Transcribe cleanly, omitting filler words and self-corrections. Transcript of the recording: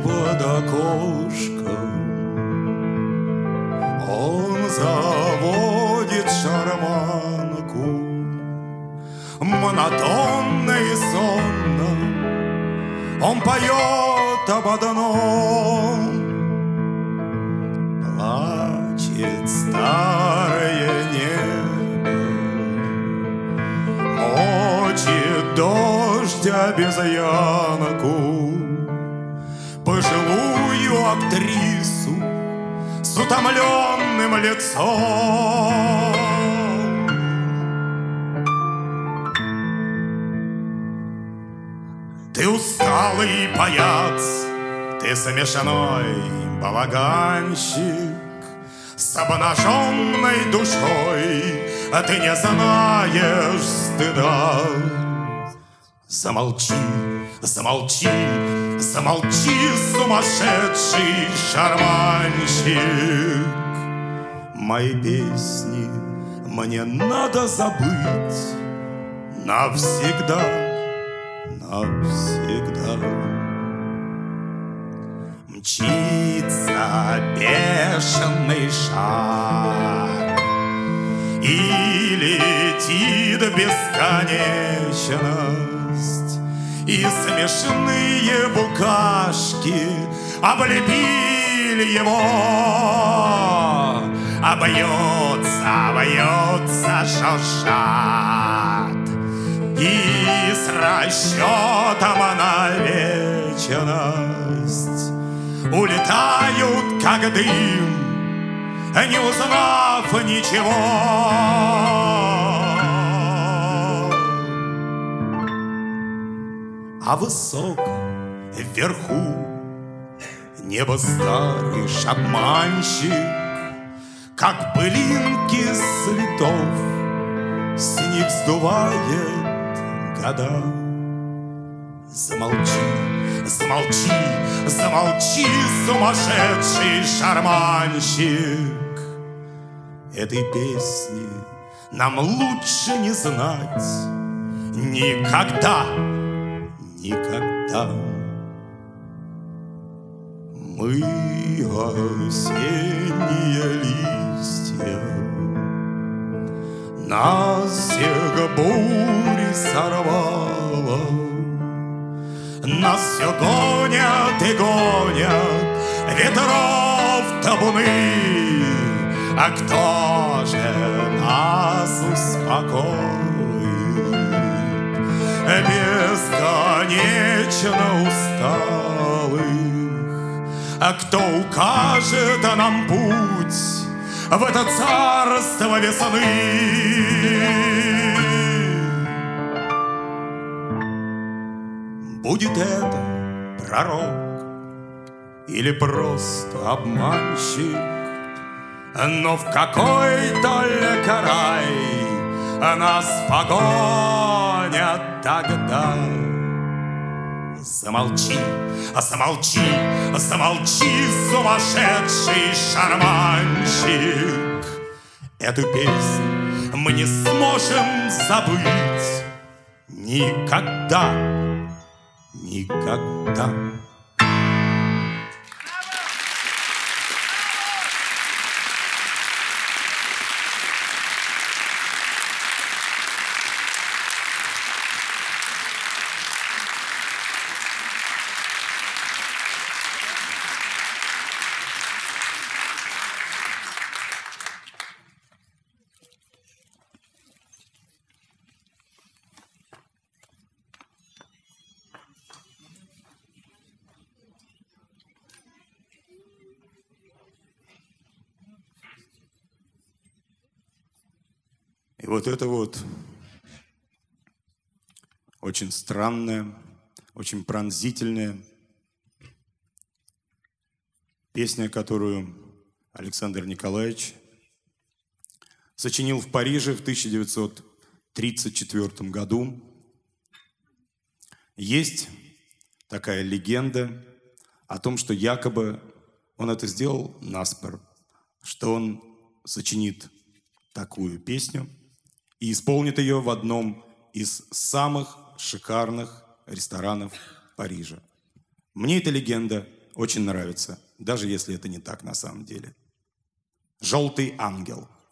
под окошком. Он заводит шарманку, монотонно и сонно он поет об одном. Плачет старое небо, мочит дождь обезьянку, пожилую актрису с утомленным лицом. Ты усталый паяц, ты смешной балаганщик с обнаженной душой, а ты не знаешь стыда. Замолчи, замолчи, замолчи, сумасшедший шарманщик. Мои песни мне надо забыть навсегда, навсегда. Мчится бешеный шар и летит бесконечность, и смешные букашки облепили его. А бьется, бьется, шуршат, и с расчетом на вечность улетают, как дым, не узнав ничего. А высоко вверху небо старый обманщик, как пылинки цветов с них сдувает года. Замолчи, замолчи, замолчи, сумасшедший шарманщик. Этой песни нам лучше не знать никогда, никогда. Мы осенние листья, нас всех бури сорвало. Нас все гонят и гонят ветров табуны. А кто же нас успокоит, бесконечно усталых? А кто укажет нам путь в это царство весны? Будет это пророк или просто обманщик, но в какой только рай нас погонят тогда. Замолчи, замолчи, замолчи, сумасшедший шарманщик. Эту песню мы не сможем забыть никогда, никогда. И вот это вот очень странная, очень пронзительная песня, которую Александр Николаевич сочинил в Париже в 1934 году. Есть такая легенда о том, что якобы он это сделал наспор, что он сочинит такую песню и исполнит ее в одном из самых шикарных ресторанов Парижа. Мне эта легенда очень нравится, даже если это не так на самом деле. «Желтый ангел».